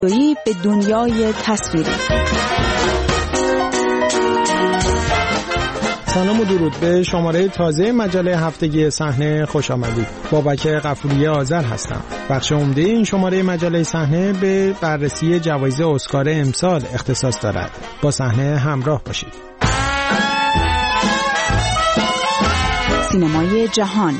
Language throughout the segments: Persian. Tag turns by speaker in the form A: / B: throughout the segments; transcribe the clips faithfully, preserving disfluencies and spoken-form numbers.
A: به دنیای تصویری.
B: سلام و درود به شماره تازه مجله هفتگی صحنه خوش آمدید. بابک غفوری آذر هستم. بخش عمده این شماره مجله صحنه به بررسی جوایز اسکار امسال اختصاص دارد. با صحنه همراه باشید.
A: سینمای جهان.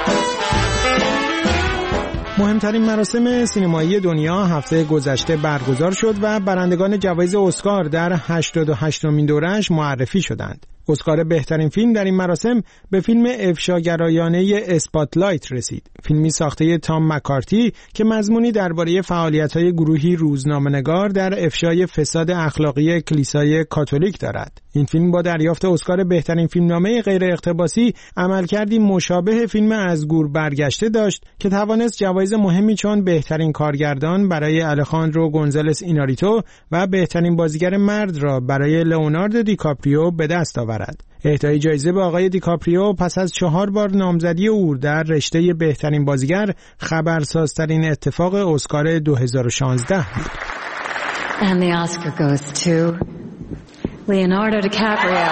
B: مهمترین مراسم سینمایی دنیا هفته گذشته برگزار شد و برندگان جوایز اسکار در هشتاد و هشتمین دوره‌اش معرفی شدند. اسکار بهترین فیلم در این مراسم به فیلم افشاگرایانه اسپاتلایت رسید. فیلمی ساخته تام مکارتی که مضمونی درباره فعالیت‌های گروهی روزنامه‌نگار در افشای فساد اخلاقی کلیسای کاتولیک دارد. این فیلم با دریافت اسکار بهترین فیلمنامه غیر اقتباسی عملکردی مشابه فیلم از گور برگشته داشت که توانست جوایز مهمی چون بهترین کارگردان برای الخاندرو گونزالس ایناریتو و بهترین بازیگر مرد را برای لئوناردو دیکاپریو به دست آورد. اهدای جایزه به آقای دیکاپریو پس از چهار بار نامزدی او در رشته بهترین بازیگر خبرسازترین اتفاق اسکار دو هزار و شانزده بود.
C: And the Oscar goes to Leonardo DiCaprio.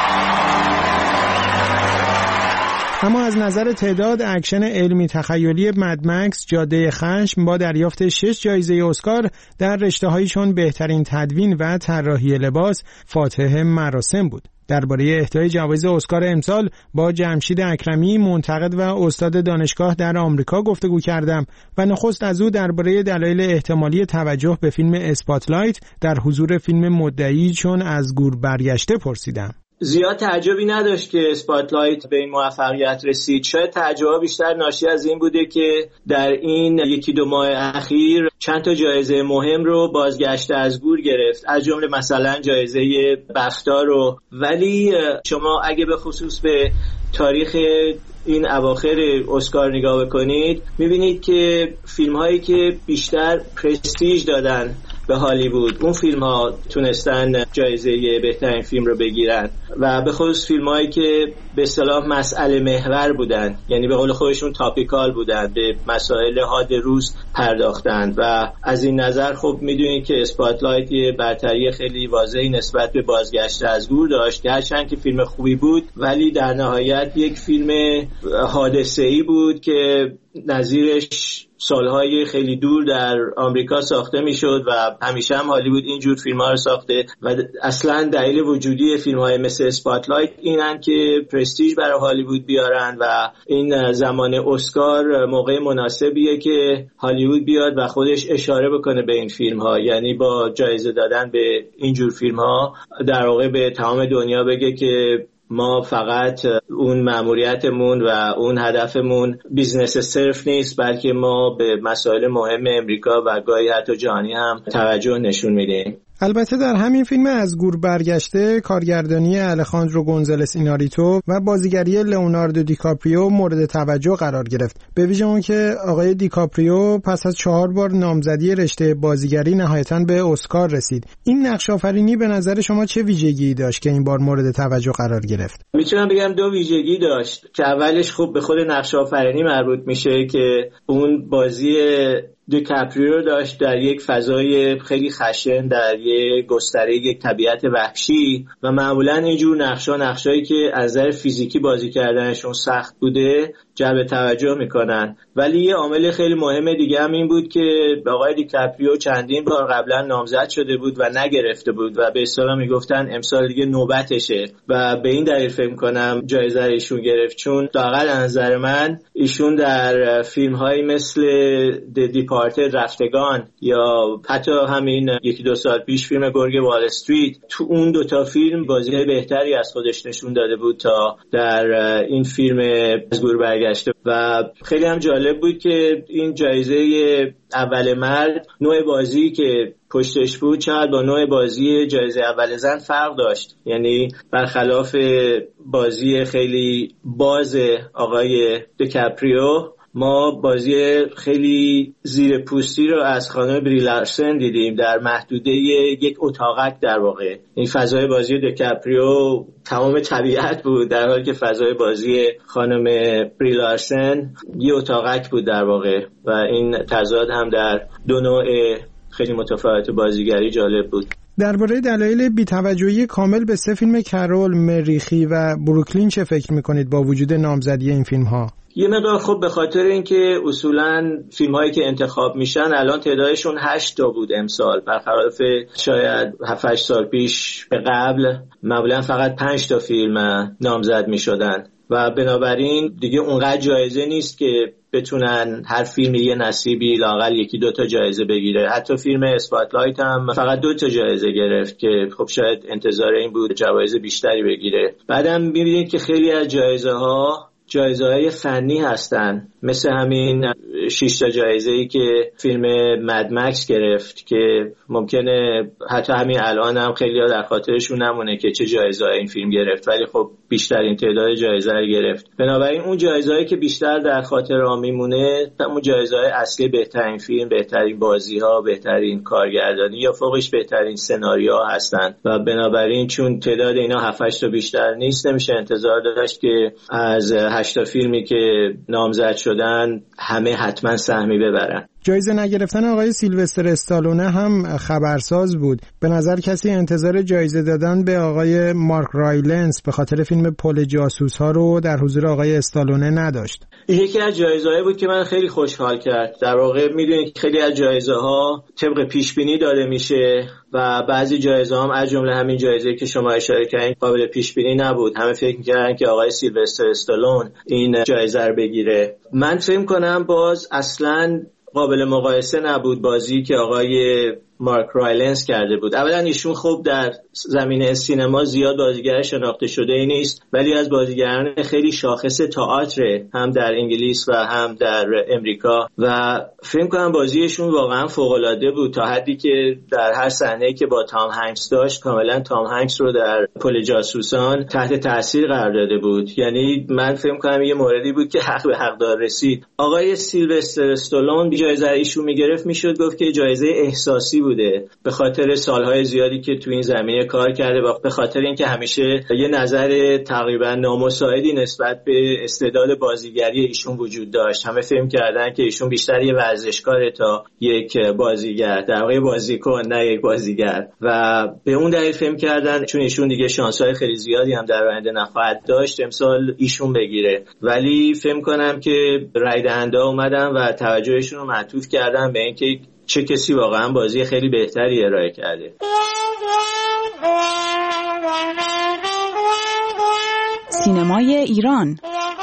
B: اما از نظر تعداد اکشن علمی تخیلی مدمکس جاده خشم با دریافت شش جایزه اسکار در رشته‌هایی چون بهترین تدوین و طراحی لباس فاتح مراسم بود. درباره اهدای جوایز اسکار امسال با جمشید اکرمی منتقد و استاد دانشگاه در آمریکا گفتگو کردم و نخست از او درباره دلایل احتمالی توجه به فیلم اسپاتلایت در حضور فیلم مدعی چون از گور برگشته پرسیدم.
D: زیاد تعجبی نداشت که اسپاتلایت به این موفقیت رسید. شاید تعجب بیشتر ناشی از این بوده که در این یکی دو ماه اخیر چند تا جایزه مهم رو بازگشته از گور گرفت، از جمله مثلا جایزه بفتا رو. ولی شما اگه به خصوص به تاریخ این اواخر اسکار نگاه بکنید میبینید که فیلم هایی که بیشتر پرستیژ دادن به هالیوود اون فیلم ها تونستن جایزه بهترین فیلم رو بگیرن و به خصوص فیلم هایی که به اصطلاح مسئله محور بودن، یعنی به قول خودشون تاپیکال بودن، به مسائل حاد روز پرداختن. و از این نظر خب میدونید که اسپاتلایت یه برتری خیلی واضحی نسبت به بازگشت از گور داشت که هرچند که فیلم خوبی بود ولی در نهایت یک فیلم حادثه‌ای بود که نظیرش سالهای خیلی دور در آمریکا ساخته میشد و همیشه هم هالیوود اینجور فیلم‌ها رو ساخته و اصلا دلیل وجودی فیلم‌های مثل اسپاتلایت اینن که پرستیژ برای هالیوود بیارن و این زمان اسکار موقع مناسبیه که هالیوود بیاد و خودش اشاره بکنه به این فیلم‌ها، یعنی با جایزه دادن به اینجور فیلم‌ها در واقع به تمام دنیا بگه که ما فقط اون مأموریتمون و اون هدفمون بیزنس صرف نیست، بلکه ما به مسائل مهم امریکا و گاهی حتی جهانی هم توجه نشون میدیم.
B: البته در همین فیلم از گور برگشته کارگردانی الخاندرو گونزالس ایناریتو و بازیگری لئوناردو دیکاپریو مورد توجه قرار گرفت، به ویژه اون که آقای دیکاپریو پس از چهار بار نامزدی رشته بازیگری نهایتاً به اسکار رسید. این نقش آفرینی به نظر شما چه ویژگی داشت که این بار مورد توجه قرار گرفت؟
D: میتونم بگم دو ویژگی داشت که اولش خوب به خود نقش آفرینی مربوط میشه که اون بازی دیکاپریو داشت در یک فضای خیلی خشن، در یک گستره یک طبیعت وحشی و معمولا اینجور نقشا نقشایی که از نظر فیزیکی بازی کردنشون سخت بوده جلب توجه میکنن. ولی یه عامل خیلی مهم دیگه هم این بود که آقای دیکاپریو چندین بار قبلا نامزد شده بود و نگرفته بود و به اصطلاح میگفتن امسال دیگه نوبتشه و به این دلیل فکر کنم جایزه ایشون گرفت، چون واقعا از نظر من ایشون در فیلم‌هایی مثل دی دیپارتد رفتگان یا حتی همین یکی دو سال پیش فیلم گرگ وال استریت، تو اون دوتا فیلم بازی بهتری از خودش نشون داده بود تا در این فیلم از گور برگشته. و خیلی هم جالب بود که این جایزه اول مرد نوع بازی که پشتش بود چقدر با نوع بازی جایزه اول زن فرق داشت، یعنی برخلاف بازی خیلی باز آقای دیکاپریو ما بازی خیلی زیر پوستی رو از خانم بری لارسن دیدیم در محدوده یک اتاقک. در واقع این فضای بازی دیکاپریو تمام طبیعت بود، در حالی که فضای بازی خانم بری لارسن یه اتاقک بود در واقع. و این تضاد هم در دو نوع خیلی متفاوت، بازیگری جالب بود.
B: درباره دلایل بی‌توجهی کامل به سه فیلم کرول، مریخی و بروکلین چه فکر می‌کنید با وجود نامزدی این فیلم‌ها؟
D: یه مقدار خب به خاطر اینکه اصولاً فیلم‌هایی که انتخاب میشن الان تعدادشون هشت تا بود امسال، برخلاف شاید هفت هشت سال پیش به قبل معمولاً فقط پنج تا فیلم نامزد میشدن و بنابراین دیگه اونقدر جایزه نیست که بتونن هر فیلمی یه نصیبی لااقل یکی دو تا جایزه بگیره. حتی فیلم اسپاتلایت هم فقط دو تا جایزه گرفت که خب شاید انتظار این بود جوایز بیشتری بگیره. بعدم می‌بینید که خیلی از جایزه ها جایزه‌های فنی هستن، مثل همین شش تا جایزه‌ای که فیلم مد مکس گرفت که ممکنه حتی همین الان هم خیلی‌ها در خاطرشون نمونه که چه جایزه‌ای این فیلم گرفت، ولی خب بیشترین تعداد جایزه رو گرفت. بنابراین اون جایزه‌ای که بیشتر در خاطر ما میمونه اون جایزه‌های اصلی بهترین فیلم، بهترین بازی‌ها، بهترین کارگردانی یا فوقش بهترین سناریوها هستن و بنابراین چون تعداد اینا هفت هشت تا بیشتر نیست نمیشه انتظار داشت که از هشت تا فیلمی که نامزد شدن همه حتما سهمی ببرن.
B: جایزه نگرفتن آقای سیلوستر استالونه هم خبرساز بود. به نظر کسی انتظار جایزه دادن به آقای مارک رایلنس به خاطر فیلم پل جاسوس ها رو در حضور آقای استالونه نداشت.
D: یکی از جایزه‌ای بود که من خیلی خوشحال کرد. در واقع میدونید خیلی از جایزه ها طبق پیش بینی داده میشه و بعضی جایزه هم از جمله همین جایزه‌ای که شما اشاره کردین قابل پیش بینی نبود. همه فکر می‌کردن که آقای سیلوستر استالون این جایزه رو بگیره. من فکر کنم باز اصلاً قابل مقایسه نبود بازی که آقای مارک رایلنس کرده بود. اولا ایشون خوب در زمینه سینما زیاد بازیگر شناخته شده ای نیست، ولی از بازیگران خیلی شاخص تئاتر هم در انگلیس و هم در امریکا و فکر کنم بازیشون واقعا فوق العاده بود تا حدی که در هر صحنه‌ای که با تام هنگس داشت کاملا تام هنگس رو در پل جاسوسان تحت تاثیر قرار داده بود. یعنی من فکر کنم یه موردی بود که حق به حقدار رسید. آقای سیلوستر استالون جایزه ایشون میگرفت میشد گفت که جایزه احساسی بوده به خاطر سالهای زیادی که تو این زمینه کار کرده و به خاطر اینکه همیشه یه نظر تقریبا نامساعدی نسبت به استعداد بازیگری ایشون وجود داشت. همه فهم کردن که ایشون بیشتر یه ورزشکاره تا یک بازیگر، در واقع بازیکن نه یک بازیگر، و به اون دلیل فهم کردن چون ایشون دیگه شانس‌های خیلی زیادی هم در آینده نخواهد داشت امسال ایشون بگیره. ولی فهم کنم که رای دهنده اومدن و توجهشون رو معطوف کردن به اینکه چه کسی واقعا بازی خیلی بهتری ارائه کرده.
A: سینمای ایران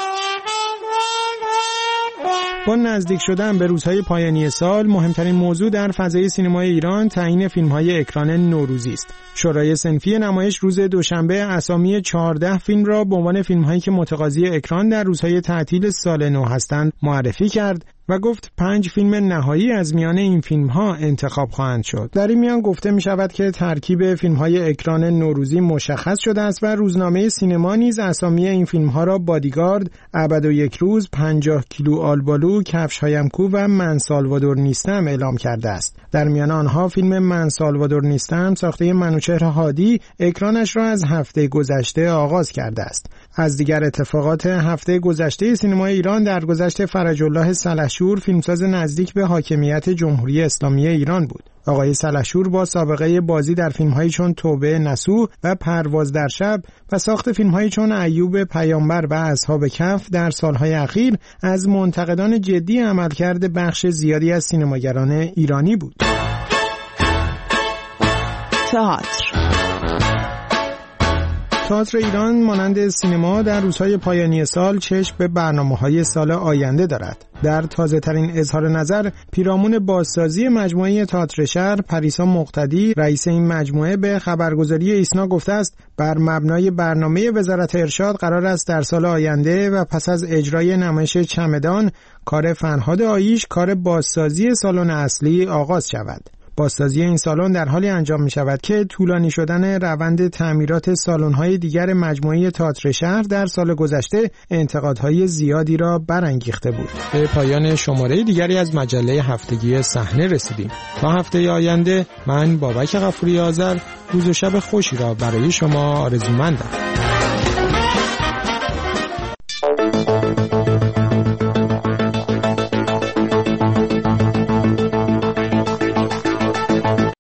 B: با نزدیک شدن به روزهای پایانی سال، مهمترین موضوع در فضای سینمای ایران تعیین فیلم‌های اکران نوروزی است. شورای صنفی نمایش روز دوشنبه اسامی چهارده فیلم را به عنوان فیلم‌هایی که متقاضی اکران در روزهای تعطیل سال نو هستند معرفی کرد و گفت پنج فیلم نهایی از میان این فیلم‌ها انتخاب خواهند شد. در این میان گفته می شود که ترکیب فیلم‌های اکران نوروزی مشخص شده است و روزنامه سینما نیز اسامی این فیلم‌ها را بادیگارد، ابد و یک روز، پنجاه کیلو آلبالو، کفش‌هایم کو و من سالوادور نیستم اعلام کرده است. در میان آنها فیلم من سالوادور نیستم ساخته منوچهر هادی اکرانش را از هفته گذشته آغاز کرده است. از دیگر اتفاقات هفته گذشته سینمای ایران در گذشت فرج الله سلحشور، فیلمساز نزدیک به حاکمیت جمهوری اسلامی ایران بود. آقای سلحشور با سابقه بازی در فیلم‌هایی چون توبه نسوح و پرواز در شب و ساخت فیلم‌هایی چون ایوب پیامبر و اصحاب کهف در سالهای اخیر از منتقدان جدی عملکرد بخش زیادی از سینماگران ایرانی بود.
A: تئاتر
B: تئاتر ایران مانند سینما در روزهای پایانی سال چشم به برنامه‌های سال آینده دارد. در تازه‌ترین اظهار نظر پیرامون بازسازی مجموعه تئاتر شهر، پریسا مقتدی رئیس این مجموعه به خبرگزاری ایسنا گفته است بر مبنای برنامه وزارت ارشاد قرار است در سال آینده و پس از اجرای نمایش چمدان، کار فرهاد آییش کار بازسازی سالن اصلی آغاز شود. بازسازی این سالن در حالی انجام می شود که طولانی شدن روند تعمیرات سالن‌های دیگر مجموعه تئاتر شهر در سال گذشته انتقادهای زیادی را برانگیخته بود. به پایان شماره دیگری از مجله هفتگی صحنه رسیدیم. تا هفته آینده من بابک غفوری آذر روز و شب خوشی را برای شما آرزومندم.